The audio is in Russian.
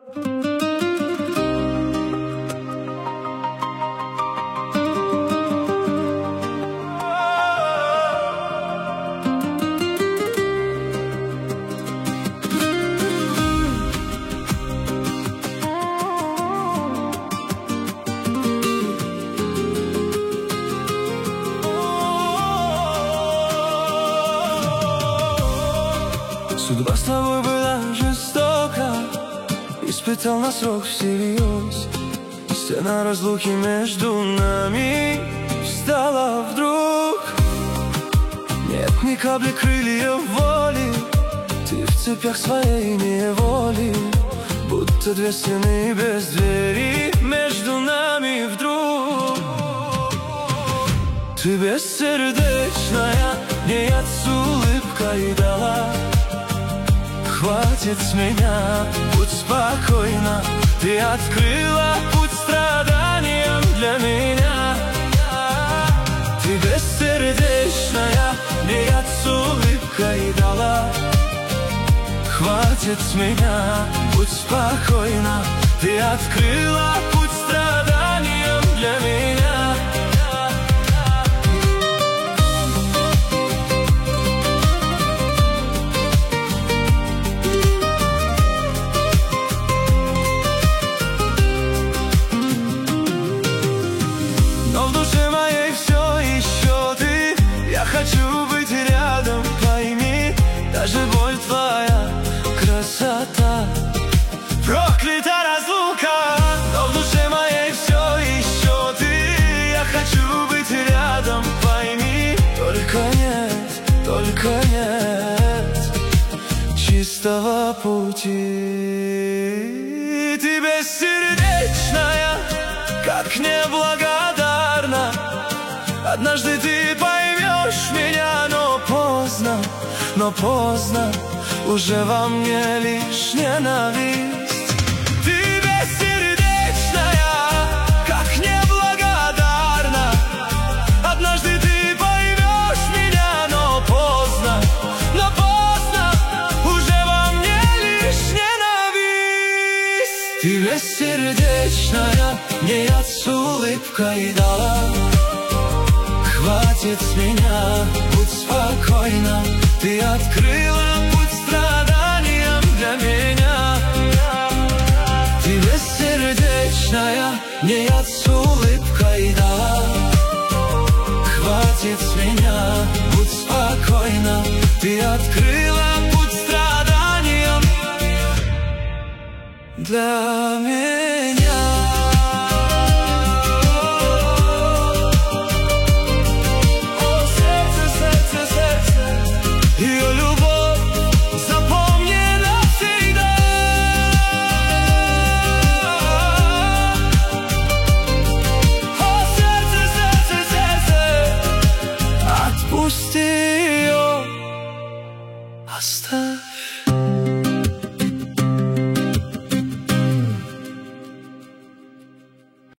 Судьба с тобой была жестока, испытал на срок всерьез. Стена разлуки между нами встала вдруг. Нет ни капли крыльев воли, ты в цепях своей неволи. Будто две стены без двери между нами вдруг. Ты бессердечная, мне яд с улыбкой дала. Хватит с меня, будь спокойна, ты открыла путь страданиям для меня. Ты бессердечная, мне яд с улыбкой дала. Хватит с меня, будь спокойна, ты открыла путь страданиям для меня. Хочу быть рядом, пойми, даже боль твоя красота. Проклята разлука, но в душе моей все еще ты. Я хочу быть рядом, пойми, только нет чистого пути. Ты бессердечная, как неблагодарна. Однажды ты поймешь меня, но поздно, уже во мне лишь ненависть. Ты бессердечная, как неблагодарна. Однажды ты поймешь меня, но поздно, уже во мне лишь ненависть. Ты бессердечная, мне яд с улыбкой дала. Хватит с меня, будь спокойна, ты открыла путь страданиям для меня. Ты бессердечная, мне яд с улыбкой дала. Хватит с меня, будь спокойна, ты открыла путь страданиям для меня. Ее любовь запомни навсегда. О, сердце, отпусти ее, оставь.